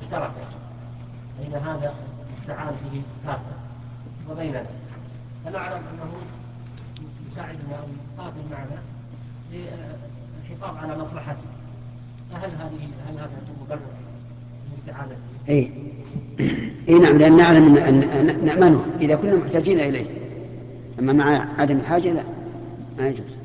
مشتركة بين هذا استعان به كافة وبيننا، فنعلم أنه يساعدنا أو يقاتل معنا للحفاظ على مصلحته، هل هذا مبرر للاستعانة به؟ إيه نعم، لأن نعلم أن نأمنه إذا كنا محتاجين إليه، أما مع عدم الحاجة لا، ما يجوز.